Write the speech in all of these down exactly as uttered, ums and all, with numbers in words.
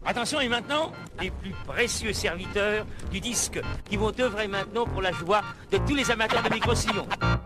Attention, et maintenant, les plus précieux serviteurs du disque qui vont œuvrer maintenant pour la joie de tous les amateurs de micro-sillons.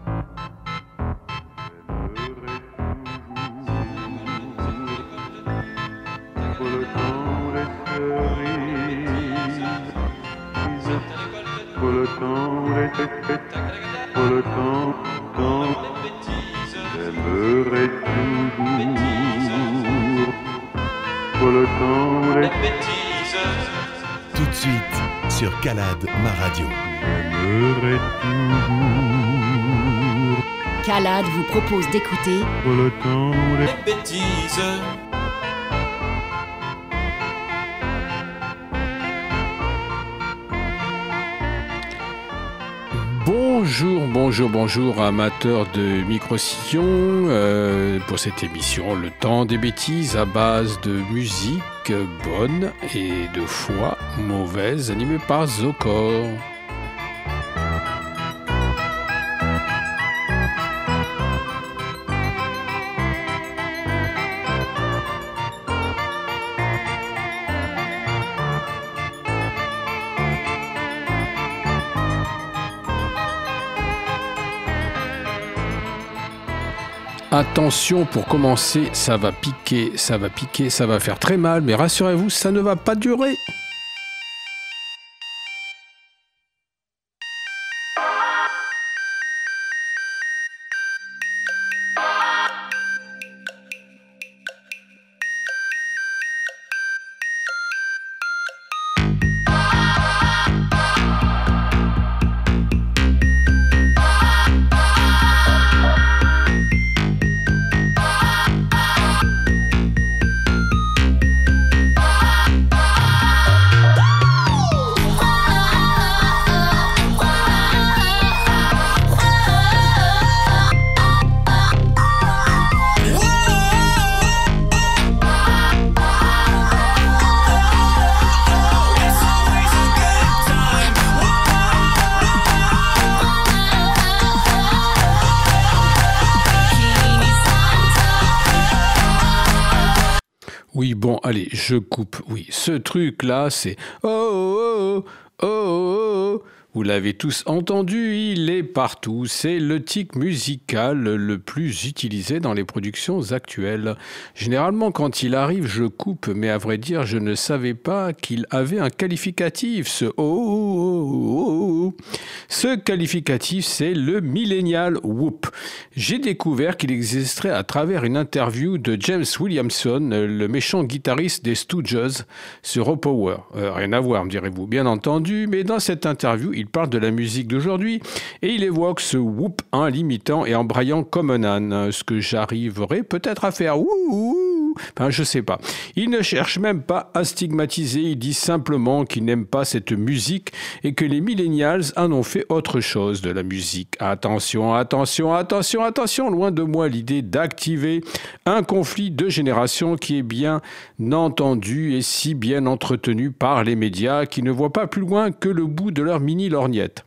Pour le temps, pour le temps, temps, j'aimerais toujours. Pour le temps, les bêtises. Tout de suite sur Calade, ma radio. J'aimerais toujours. Calade vous propose d'écouter Pour le temps, les bêtises. Bonjour, bonjour, bonjour, amateurs de micro-sillons, euh, pour cette émission, le temps des bêtises à base de musique bonne et de foi mauvaise, animée par Zocor. Attention, pour commencer, ça va piquer, ça va piquer, ça va faire très mal, mais rassurez-vous, ça ne va pas durer. Oui, bon, allez, je coupe. Oui, ce truc-là, c'est « Oh, oh, oh, oh, oh ». Vous l'avez tous entendu, il est partout. C'est le tic musical le plus utilisé dans les productions actuelles. Généralement, quand il arrive, je coupe, mais à vrai dire, je ne savais pas qu'il avait un qualificatif, ce « oh, oh, oh, oh ». Ce qualificatif, c'est le millennial whoop. J'ai découvert qu'il existerait à travers une interview de James Williamson, le méchant guitariste des Stooges, sur Raw Power. Euh, rien à voir, me direz-vous, bien entendu, mais dans cette interview, il parle de la musique d'aujourd'hui et il évoque ce whoop en l'imitant et en braillant comme un âne, ce que j'arriverai peut-être à faire. Ouh, enfin, je sais pas. Il ne cherche même pas à stigmatiser, il dit simplement qu'il n'aime pas cette musique et que les millennials en ont fait autre chose de la musique. Attention, attention, attention, attention, loin de moi l'idée d'activer un conflit de génération qui est bien entendu et si bien entretenu par les médias qui ne voient pas plus loin que le bout de leur mini-lorgnette.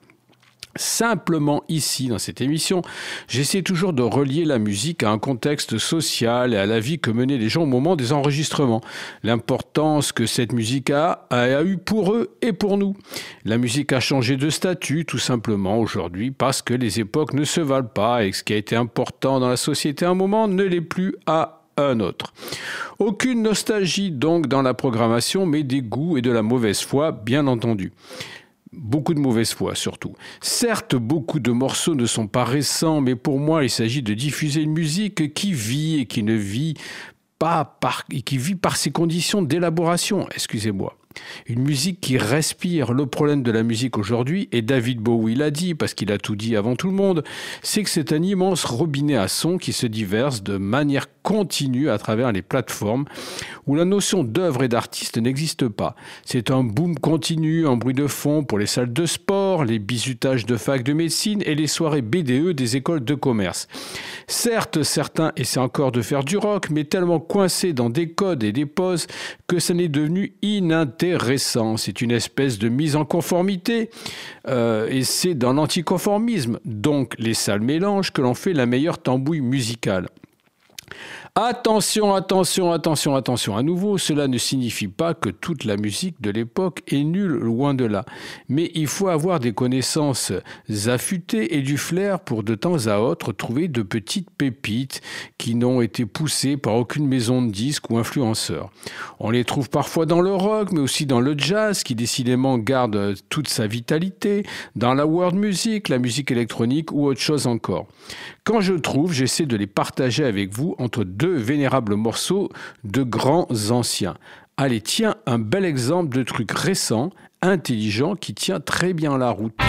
Simplement ici, dans cette émission, j'essaie toujours de relier la musique à un contexte social et à la vie que menaient les gens au moment des enregistrements. L'importance que cette musique a, a eu pour eux et pour nous. La musique a changé de statut, tout simplement, aujourd'hui, parce que les époques ne se valent pas et ce qui a été important dans la société à un moment ne l'est plus à un autre. Aucune nostalgie donc dans la programmation, mais des goûts et de la mauvaise foi, bien entendu. Beaucoup de mauvaise foi, surtout. Certes, beaucoup de morceaux ne sont pas récents, mais pour moi, il s'agit de diffuser une musique qui vit et qui ne vit pas par, et qui vit par ses conditions d'élaboration, excusez-moi. Une musique qui respire. Le problème de la musique aujourd'hui, et David Bowie l'a dit, parce qu'il a tout dit avant tout le monde, c'est que c'est un immense robinet à son qui se diverse de manière continue à travers les plateformes où la notion d'œuvre et d'artiste n'existe pas. C'est un boom continu, un bruit de fond pour les salles de sport, les bizutages de fac de médecine et les soirées B D E des écoles de commerce. Certes, certains essaient encore de faire du rock, mais tellement coincés dans des codes et des poses que ça n'est devenu inintéressant. C'est une espèce de mise en conformité euh, et c'est dans l'anticonformisme, donc les sales mélanges, que l'on fait la meilleure tambouille musicale. Attention, attention, attention, attention. À nouveau, cela ne signifie pas que toute la musique de l'époque est nulle, loin de là. Mais il faut avoir des connaissances affûtées et du flair pour de temps à autre trouver de petites pépites qui n'ont été poussées par aucune maison de disques ou influenceur. On les trouve parfois dans le rock, mais aussi dans le jazz, qui décidément garde toute sa vitalité, dans la world music, la musique électronique ou autre chose encore. Quand je trouve, j'essaie de les partager avec vous entre deux vénérables morceaux de grands anciens. Allez, tiens, un bel exemple de truc récent, intelligent, qui tient très bien la route.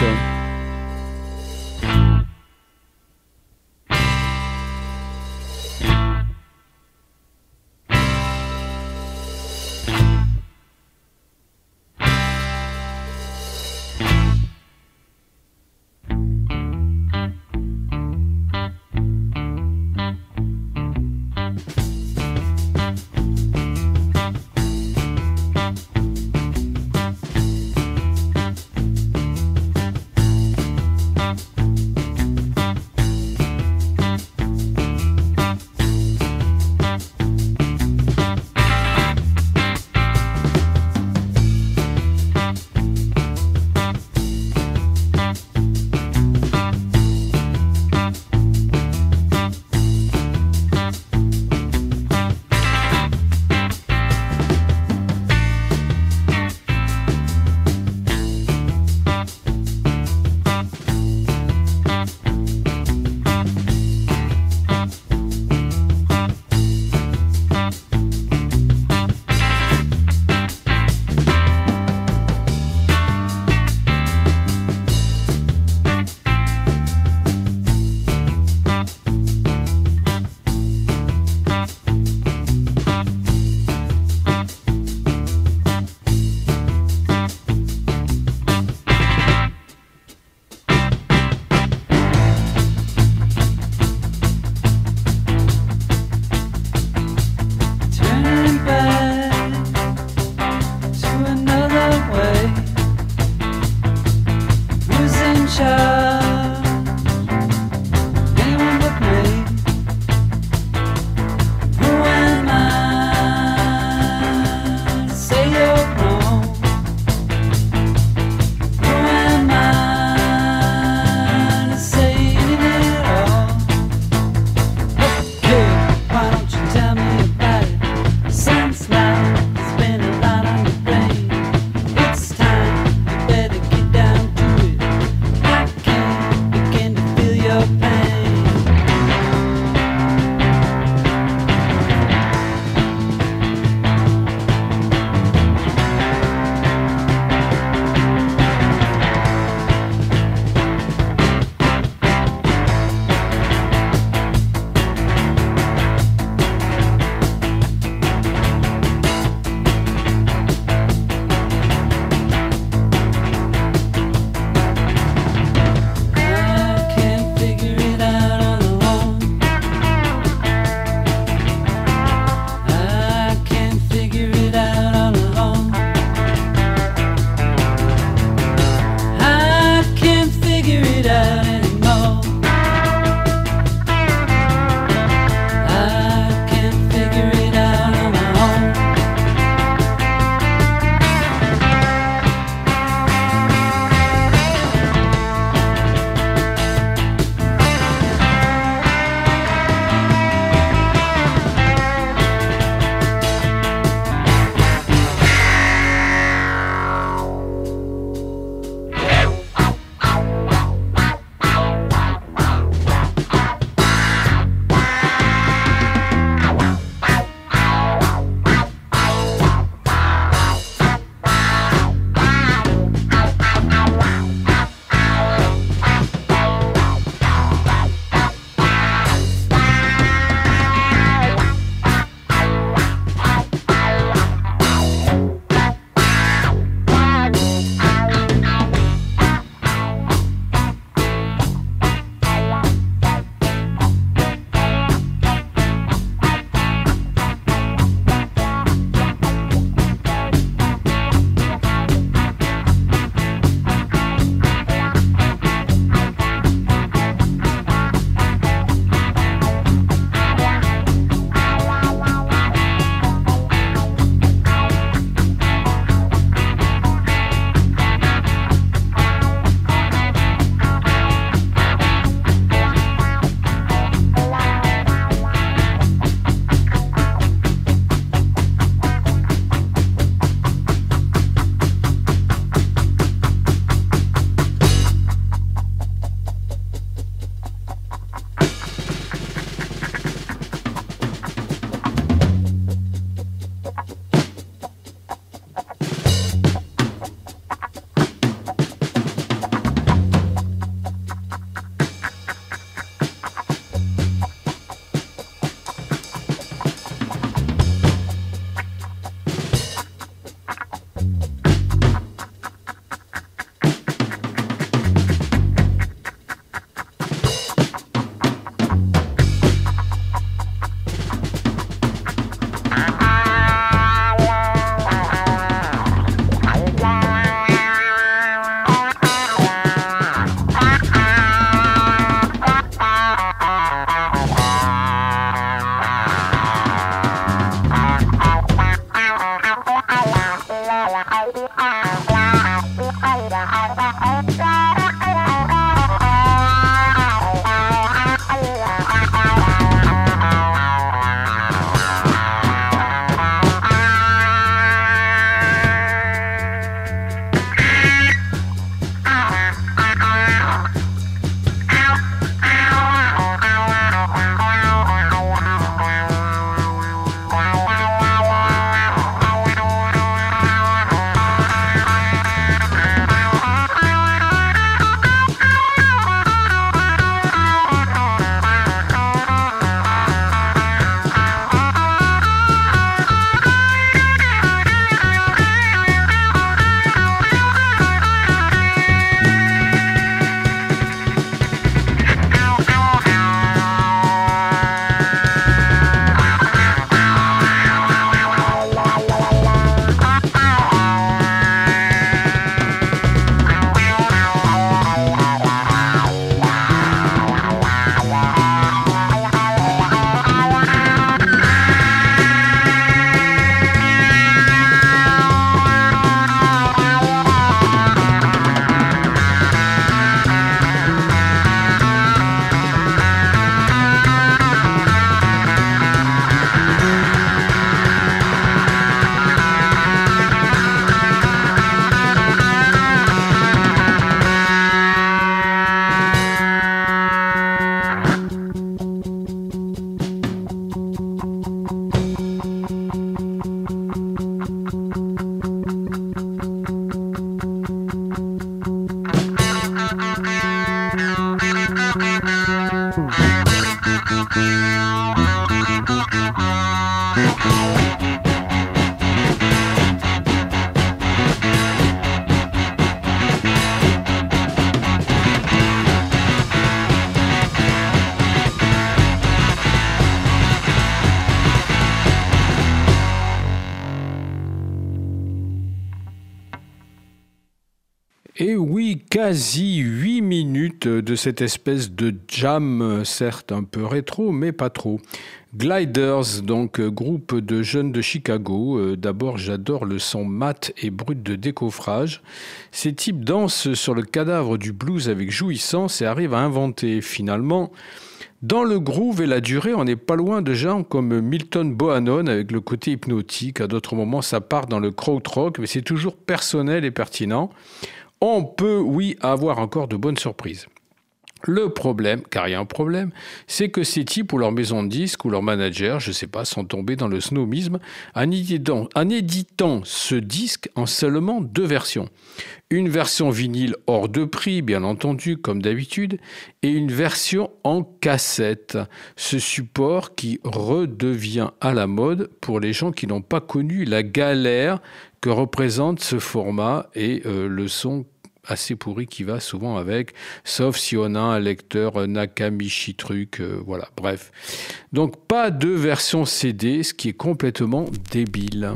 Et oui, quasi huit minutes de cette espèce de jam, certes un peu rétro, mais pas trop. Gliders, donc groupe de jeunes de Chicago. Euh, d'abord, j'adore le son mat et brut de décoffrage. Ces types dansent sur le cadavre du blues avec jouissance et arrivent à inventer finalement. Dans le groove et la durée, on n'est pas loin de gens comme Milton Bohannon avec le côté hypnotique. À d'autres moments, ça part dans le krautrock, mais c'est toujours personnel et pertinent. On peut, oui, avoir encore de bonnes surprises. Le problème, car il y a un problème, c'est que ces types ou leur maison de disques ou leur manager, je ne sais pas, sont tombés dans le snobisme en éditant, en éditant ce disque en seulement deux versions. Une version vinyle hors de prix, bien entendu, comme d'habitude, et une version en cassette. Ce support qui redevient à la mode pour les gens qui n'ont pas connu la galère que représente ce format et euh, le son assez pourri qui va souvent avec, sauf si on a un lecteur Nakamichi truc, euh, voilà, bref. Donc pas de version C D, ce qui est complètement débile.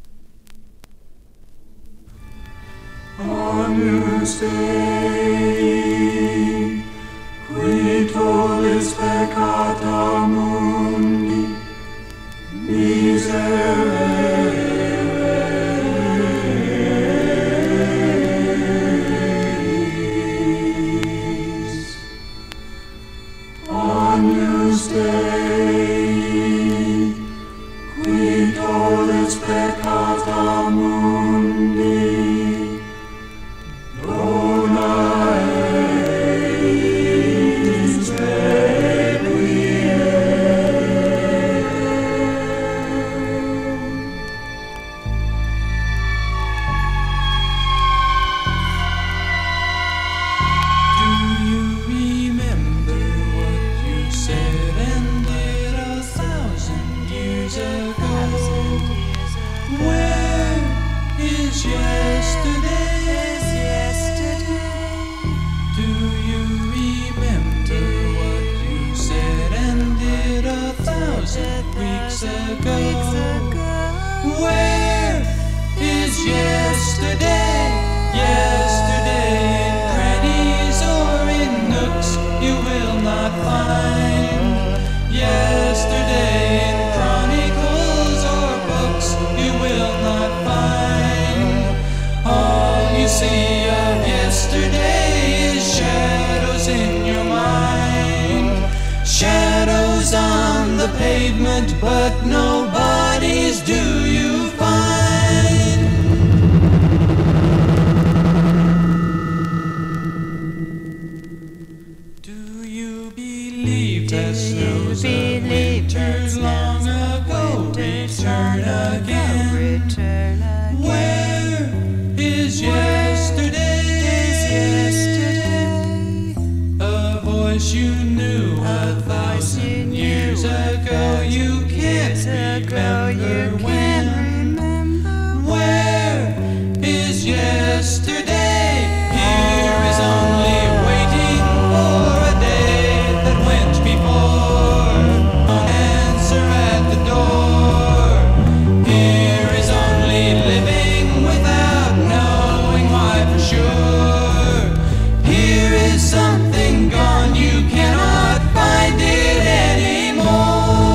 Agnus Dei, qui tollis peccata mundi, miserere. Agnus Dei, qui tollis peccata mundi, dona eis pavement, but no bodies do you find. Do you believe that snows of winters long ago return again? Where is yesterday? A voice you knew a thousand years ago. You can't remember when. Where is yesterday? Here is only waiting for a day that went before. Answer at the door. Here is only living without knowing why for sure. Here is something gone, you cannot find it anymore.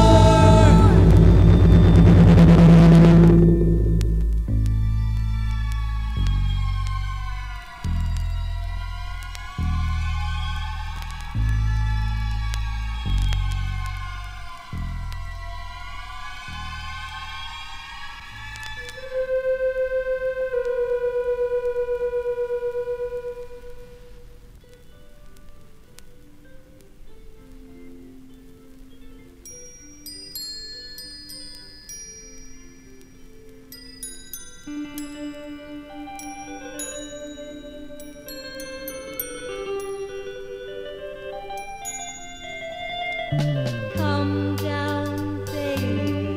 Come down, baby,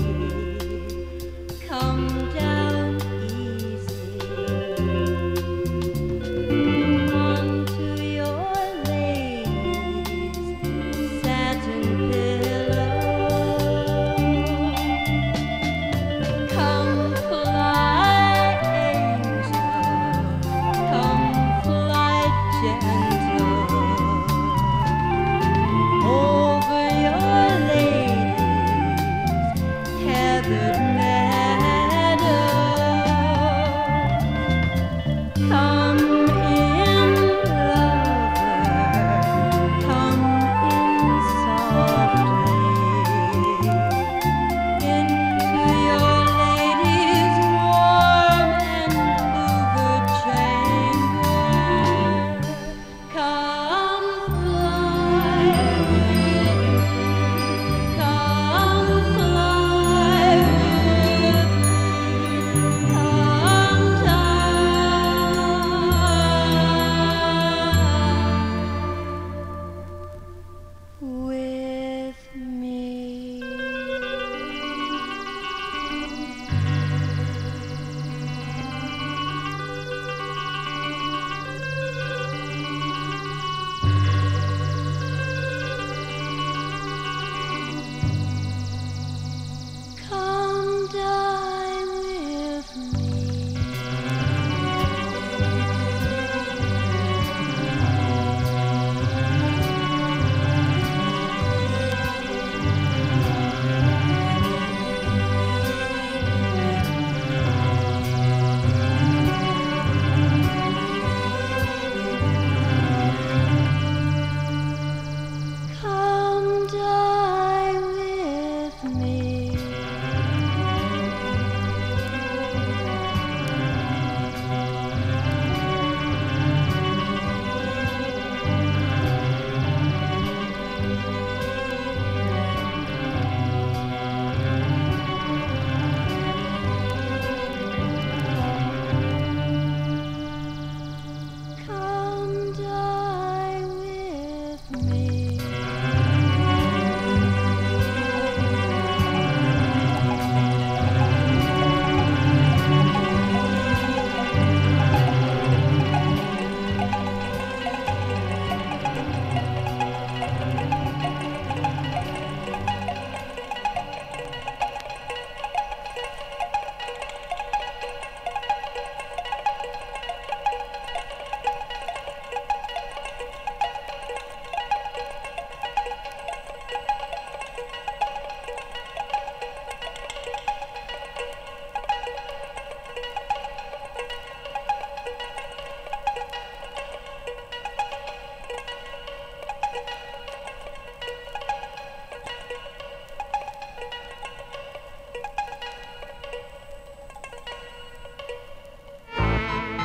come down easy onto your lady's satin pillow. Come fly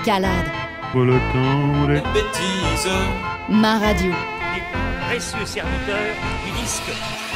Calade, Pour le temps des bêtises. ma radio. Les plus précieux serviteurs du disque.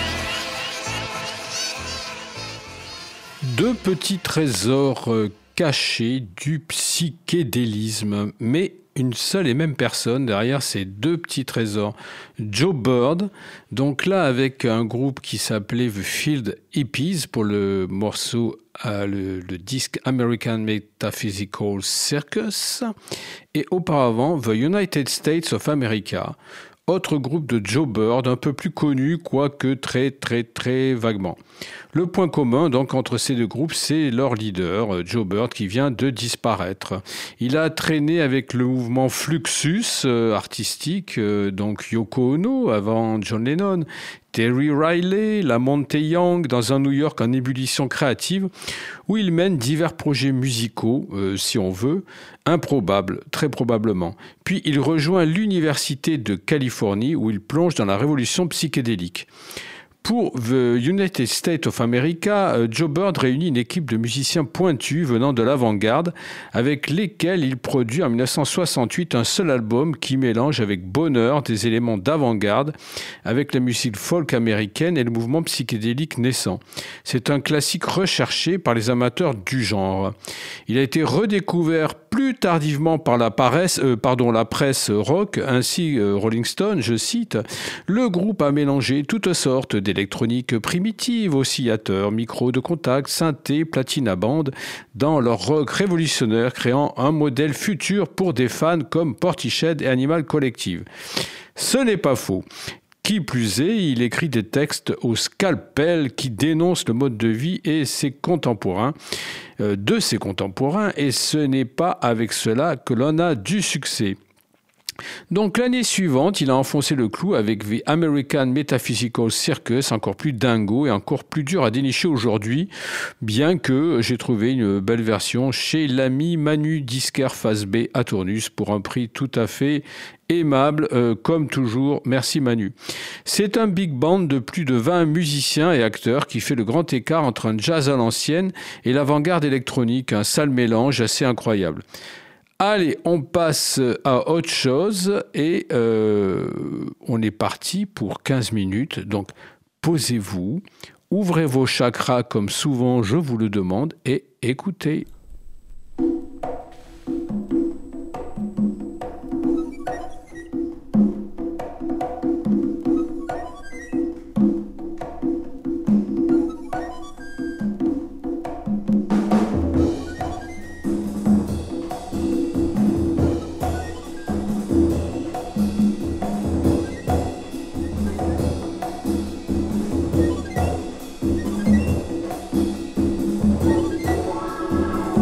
Deux petits trésors euh, cachés du psychédélisme, mais une seule et même personne derrière ces deux petits trésors. Joe Bird, donc là avec un groupe qui s'appelait The Field Hippies pour le morceau, euh, le, le disque American Metaphysical Circus, et auparavant The United States of America, autre groupe de Joe Bird, un peu plus connu, quoique très très très vaguement. Le point commun donc entre ces deux groupes, c'est leur leader, Joe Bird, qui vient de disparaître. Il a traîné avec le mouvement Fluxus euh, artistique, euh, donc Yoko Ono avant John Lennon, Terry Riley, la Monte Young, dans un New York en ébullition créative, où il mène divers projets musicaux, euh, si on veut, improbables, très probablement. Puis il rejoint l'Université de Californie, où il plonge dans la révolution psychédélique. Pour The United States of America, Joe Bird réunit une équipe de musiciens pointus venant de l'avant-garde, avec lesquels il produit en dix-neuf cent soixante-huit un seul album qui mélange avec bonheur des éléments d'avant-garde avec la musique folk américaine et le mouvement psychédélique naissant. C'est un classique recherché par les amateurs du genre. Il a été redécouvert plus tardivement par la, paresse, euh, pardon, la presse rock, ainsi euh, Rolling Stone, je cite, « Le groupe a mélangé toutes sortes d'électronique primitive, oscillateurs, micros de contact, synthé, platine à bande, dans leur rock révolutionnaire, créant un modèle futur pour des fans comme Portishead et Animal Collective. » Ce n'est pas faux. Qui plus est, il écrit des textes au scalpel qui dénoncent le mode de vie et ses contemporains, euh, de ses contemporains, et ce n'est pas avec cela que l'on a du succès. Donc l'année suivante, il a enfoncé le clou avec The American Metaphysical Circus, encore plus dingo et encore plus dur à dénicher aujourd'hui, bien que j'ai trouvé une belle version chez l'ami Manu Disquaire Face B à Tournus pour un prix tout à fait aimable, euh, comme toujours. Merci Manu. C'est un big band de plus de vingt musiciens et acteurs qui fait le grand écart entre un jazz à l'ancienne et l'avant-garde électronique, un sale mélange assez incroyable. Allez, on passe à autre chose et euh, on est parti pour quinze minutes. Donc, posez-vous, ouvrez vos chakras comme souvent je vous le demande et écoutez. Thank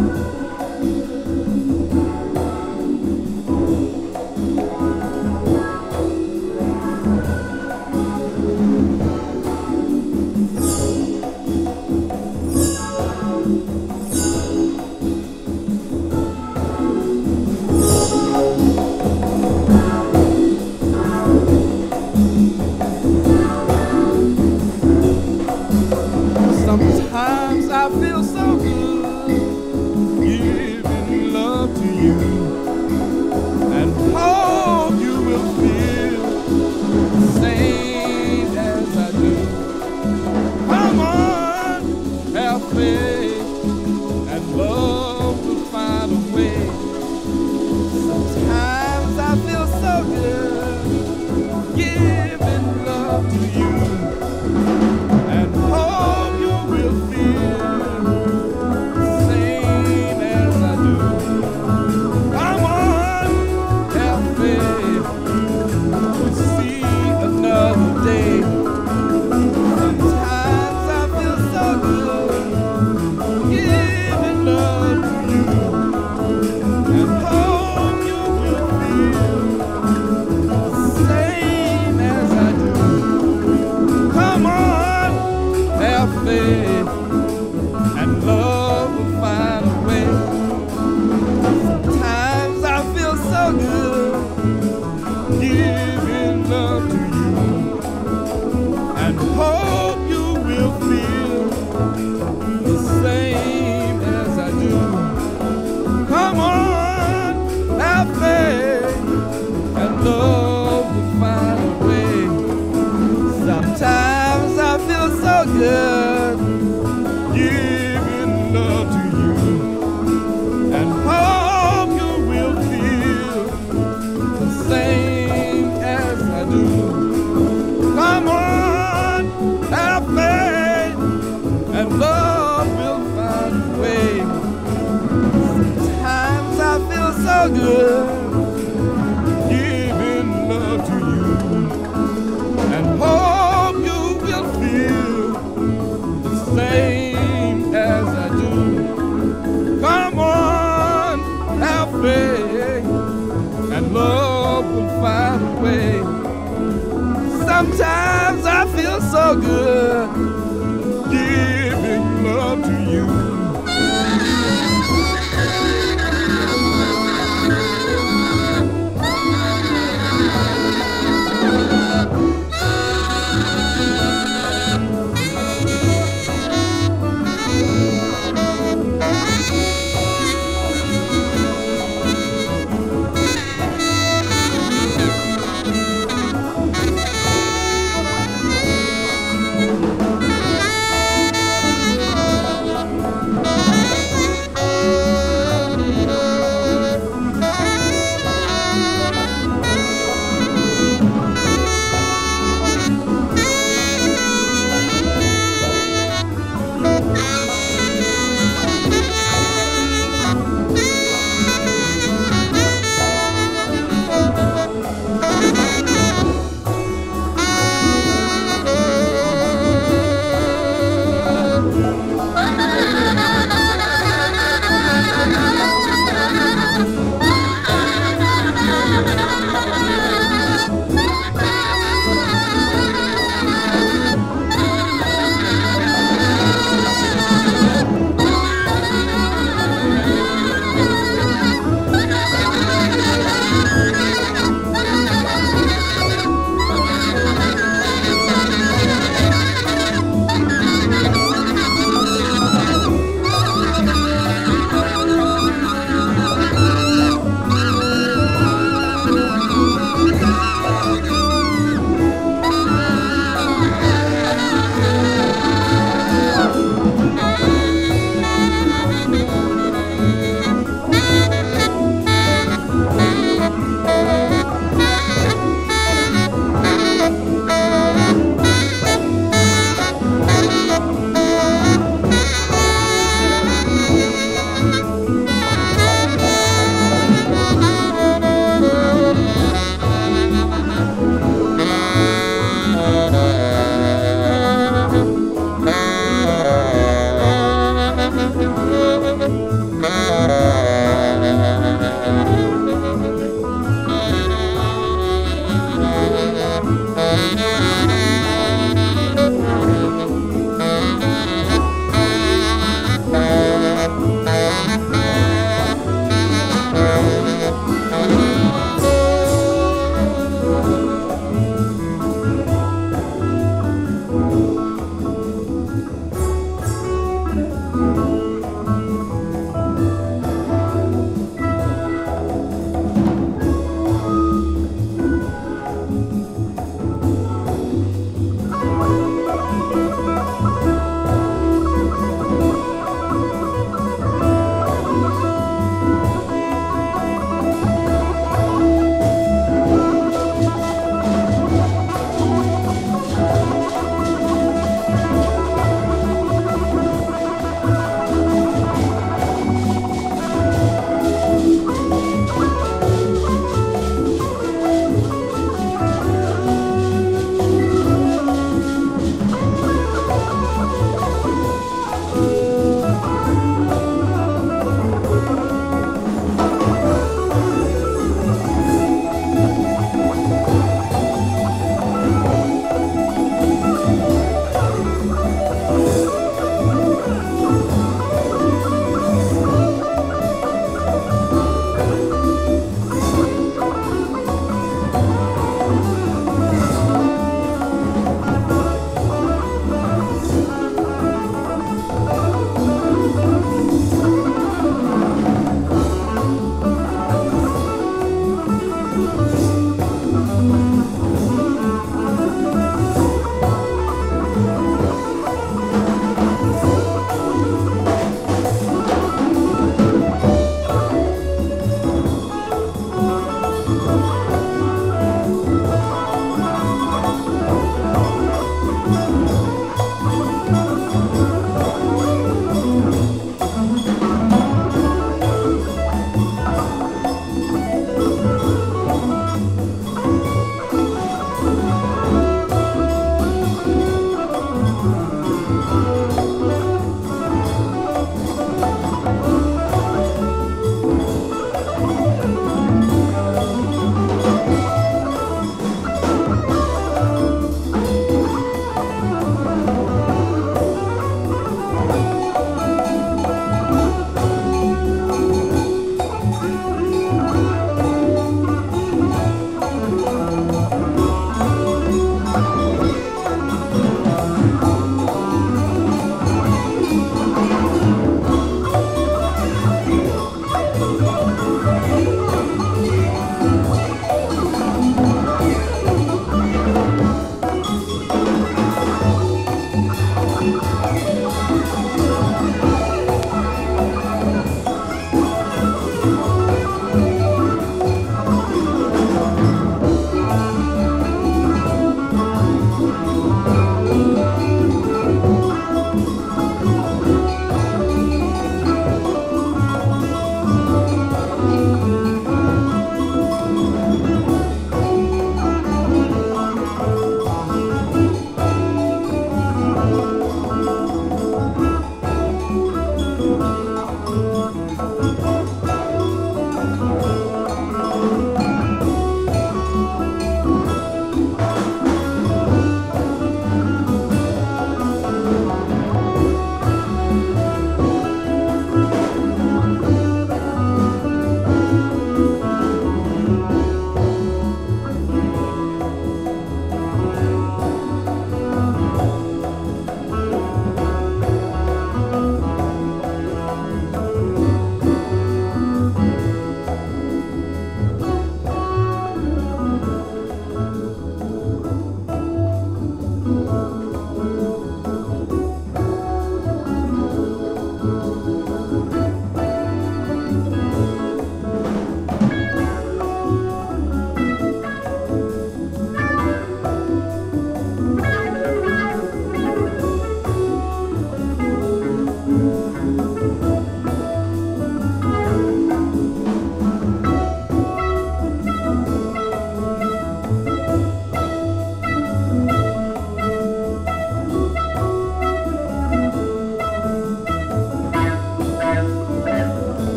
Sometimes I feel so good giving love to you.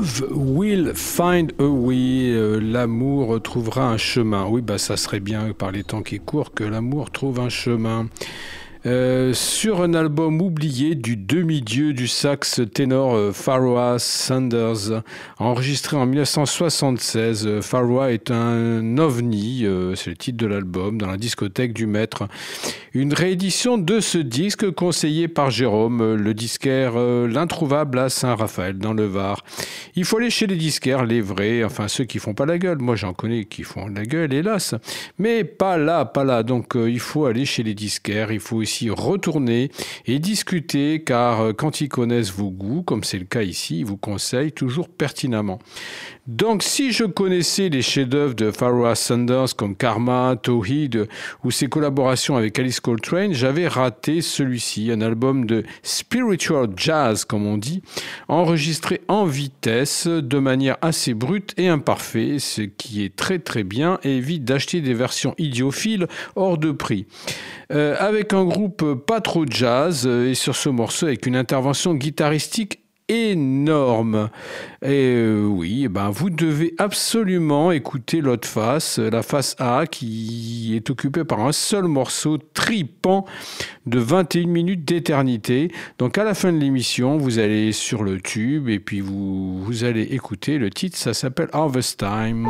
Love will find a way. Euh, l'amour trouvera un chemin. Oui, bah ça serait bien par les temps qui courent que l'amour trouve un chemin. Euh, sur un album oublié du demi-dieu du sax ténor euh, Pharoah Sanders, enregistré en dix-neuf cent soixante-seize. Euh, Pharoah est un ovni, euh, c'est le titre de l'album, dans la discothèque du maître. Une réédition de ce disque conseillé par Jérôme, euh, le disquaire euh, L'Introuvable à Saint-Raphaël, dans le Var. Il faut aller chez les disquaires, les vrais, enfin ceux qui font pas la gueule. Moi j'en connais qui font la gueule, hélas. Mais pas là, pas là. Donc euh, il faut aller chez les disquaires, il faut aussi retourner et discuter, car euh, quand ils connaissent vos goûts, comme c'est le cas ici, ils vous conseillent toujours pertinemment. Donc si je connaissais les chefs-d'œuvre de Pharoah Sanders comme Karma, Tawhid ou ses collaborations avec Alice Coltrane, j'avais raté celui-ci, un album de spiritual jazz comme on dit, enregistré en vitesse de manière assez brute et imparfaite, ce qui est très très bien et évite d'acheter des versions idiophiles hors de prix. Euh, avec un groupe pas trop jazz euh, et sur ce morceau avec une intervention guitaristique énorme. Et euh, oui, eh ben, vous devez absolument écouter l'autre face, la face A, qui est occupée par un seul morceau tripant de vingt et une minutes d'éternité. Donc à la fin de l'émission, vous allez sur le tube et puis vous, vous allez écouter le titre, ça s'appelle Harvest Time.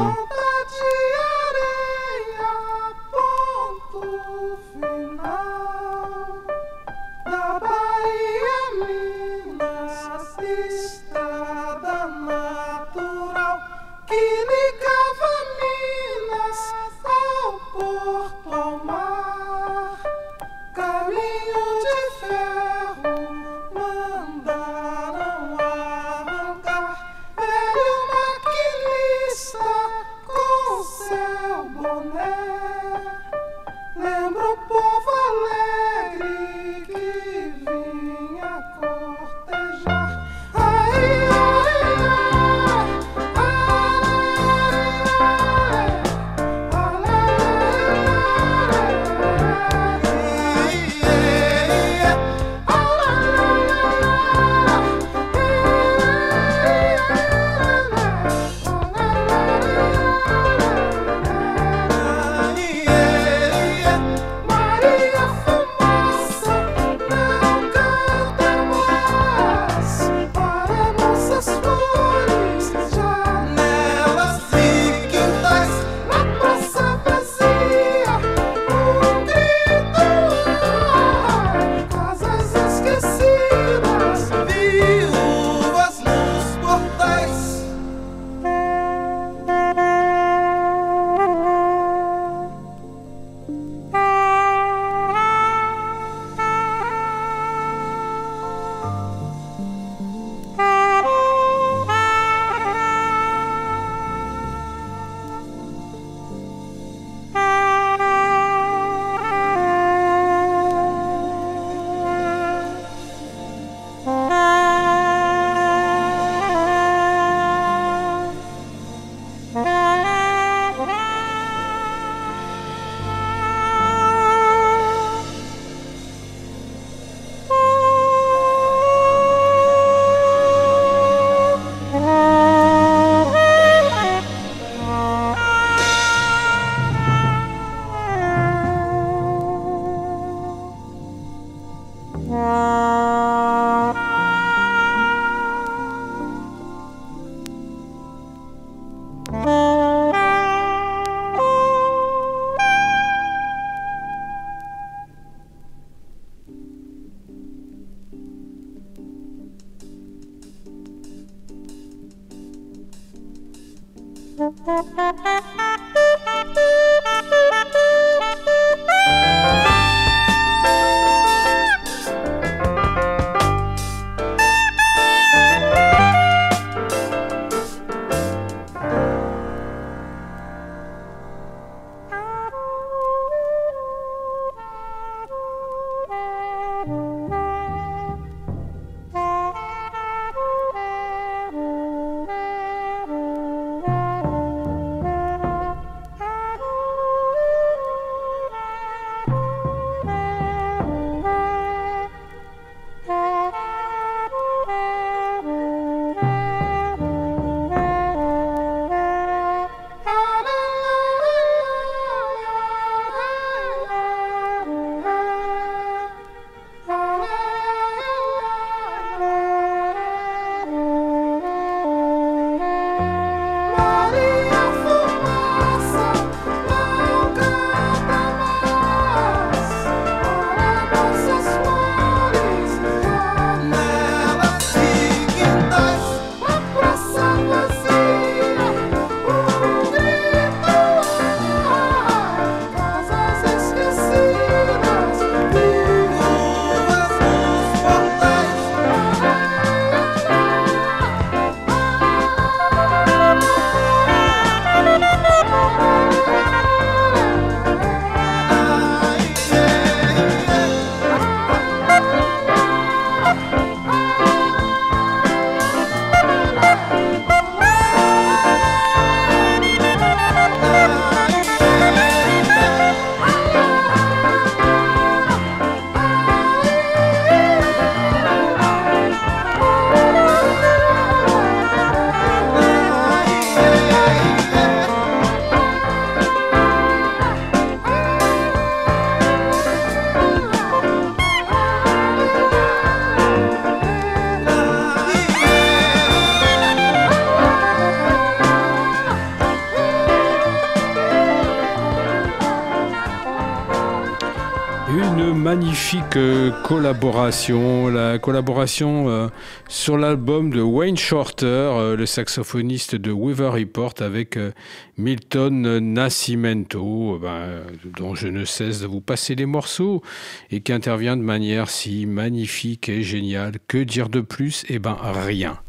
Une magnifique euh, collaboration, la collaboration euh, sur l'album de Wayne Shorter, euh, le saxophoniste de Weather Report, avec euh, Milton Nascimento, euh, ben, dont je ne cesse de vous passer les morceaux, et qui intervient de manière si magnifique et géniale. Que dire de plus? Eh ben rien.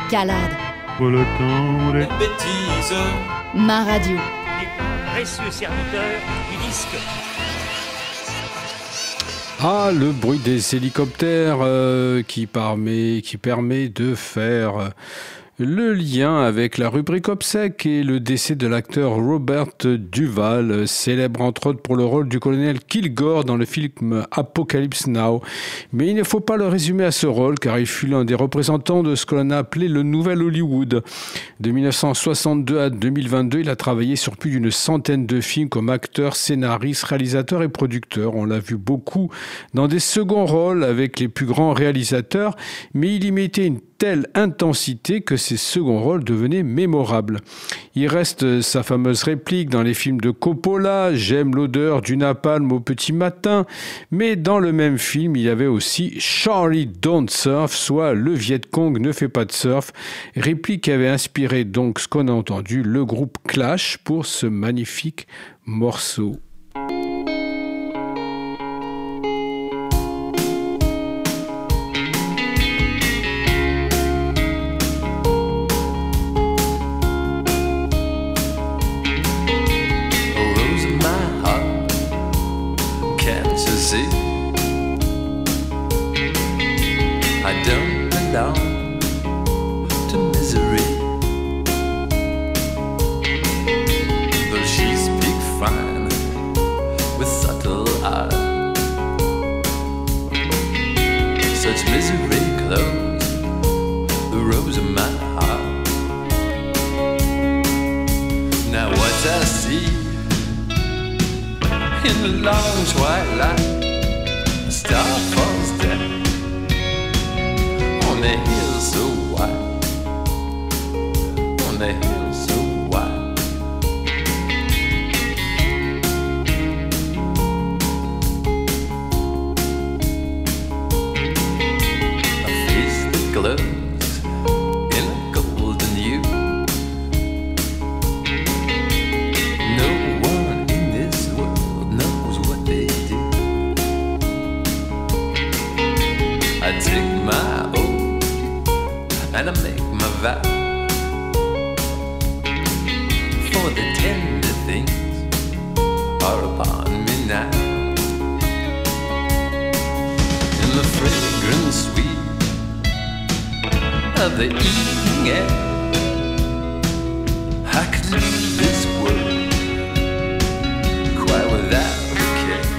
Calade, Pour le temps des bêtises. ma radio. Les plus précieux serviteurs du disque. Ah, le bruit des hélicoptères euh, qui, permet, qui permet de faire euh, le lien avec la rubrique obsèque et le décès de l'acteur Robert Duvall, célèbre entre autres pour le rôle du colonel Kilgore dans le film Apocalypse Now. Mais il ne faut pas le résumer à ce rôle, car il fut l'un des représentants de ce que l'on a appelé le Nouvel Hollywood. De dix-neuf cent soixante-deux à deux mille vingt-deux, il a travaillé sur plus d'une centaine de films comme acteur, scénariste, réalisateur et producteur. On l'a vu beaucoup dans des seconds rôles avec les plus grands réalisateurs, mais il y mettait une telle intensité que ses seconds rôles devenaient mémorables. Il reste sa fameuse réplique dans les films de Coppola, « J'aime l'odeur du napalm au petit matin », mais dans le même film, il y avait aussi « Charlie don't surf », soit « Le Viet Cong ne fait pas de surf », réplique qui avait inspiré donc ce qu'on a entendu, le groupe Clash pour ce magnifique morceau. I don't belong to misery, though she speaks fine with subtle art. Such misery clothes the rose of my heart. Now what I see in the long twilight, a star falls down on the hill so wide, on the hill so wide. A face that glows in a golden hue. No one in this world knows what they do. I take my oath and I make my vow, for the tender things are upon me now. In the fragrant sweet of the evening air, I could leave this world quite without a care.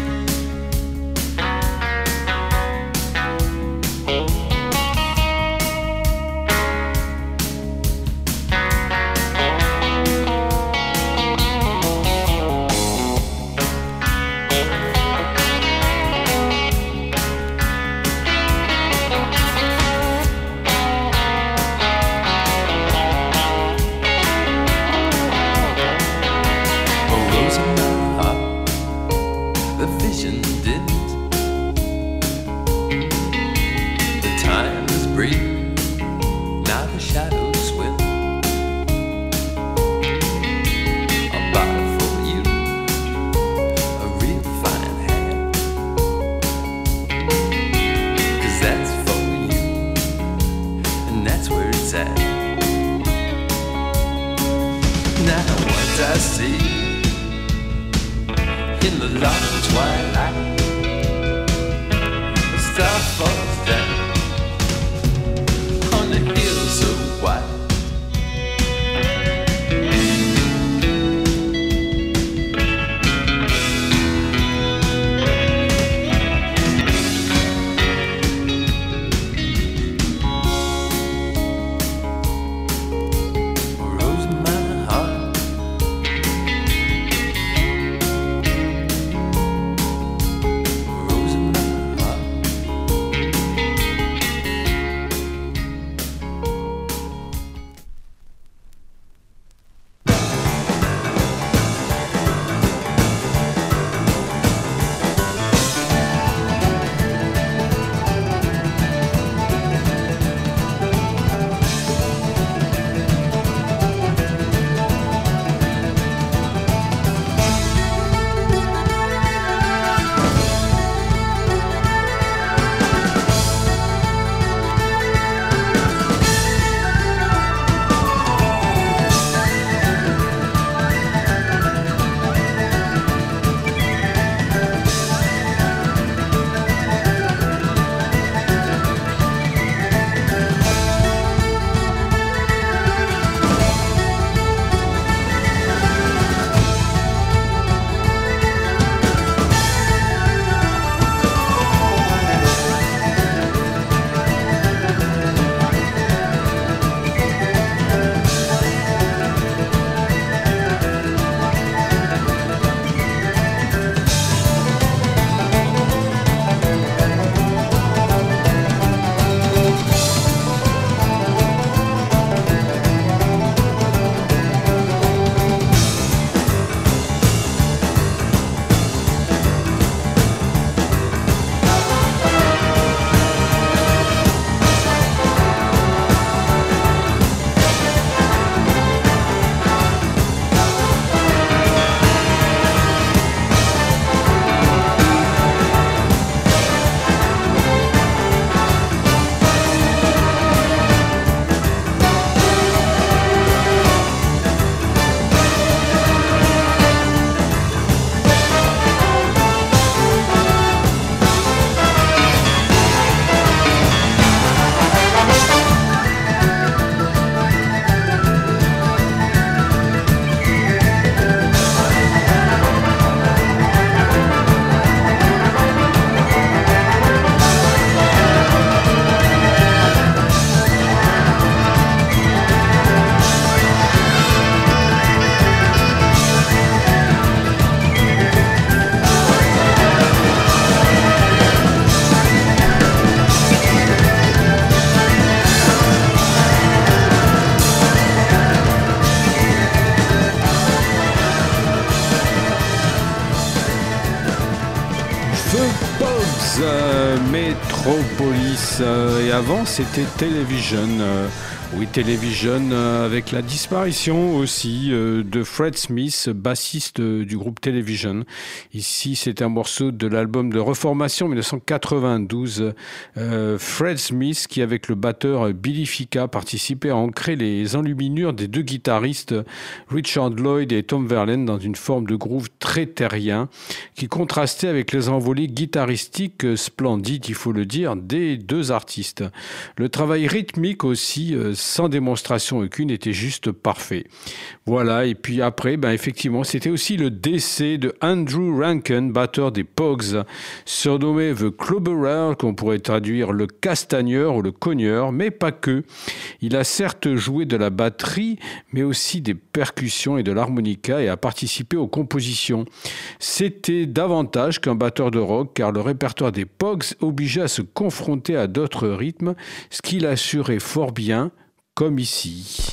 Metropolis. Euh, et avant, c'était Television. Euh, oui, Television, euh, avec la disparition aussi euh, de Fred Smith, bassiste euh, du groupe Television. Ici, c'est un morceau de l'album de Reformation dix-neuf cent quatre-vingt-douze. Euh, Fred Smith, qui avec le batteur Billy Fica participait à ancrer les enluminures des deux guitaristes Richard Lloyd et Tom Verlaine dans une forme de groove très terrien qui contrastait avec les envolées guitaristiques splendides, il faut le dire, des deux artistes. Le travail rythmique aussi, euh, sans démonstration aucune, était juste parfait. Voilà, et puis après, ben effectivement, c'était aussi le décès de Andrew Rankin, batteur des Pogues, surnommé The Clobberer, qu'on pourrait traduire le castagneur ou le cogneur, mais pas que. Il a certes joué de la batterie, mais aussi des percussions et de l'harmonica et a participé aux compositions. C'était davantage qu'un batteur de rock, car le répertoire des Pogues obligeait à se confronter à d'autres rythmes, ce qu'il assurait fort bien, comme ici.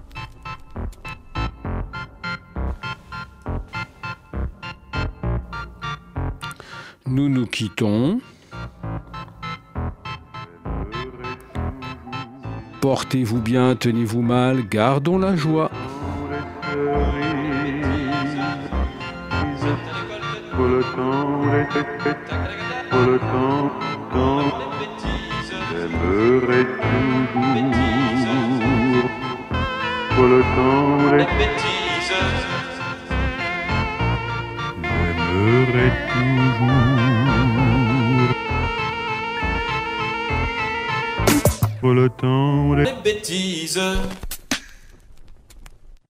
Nous nous quittons. Portez-vous bien, tenez-vous mal, gardons la joie. Pour le temps, pour le temps, temps, j'aimerais toujours. Pour le temps, les bêtises, j'aimerais toujours. Pour le temps, les bêtises.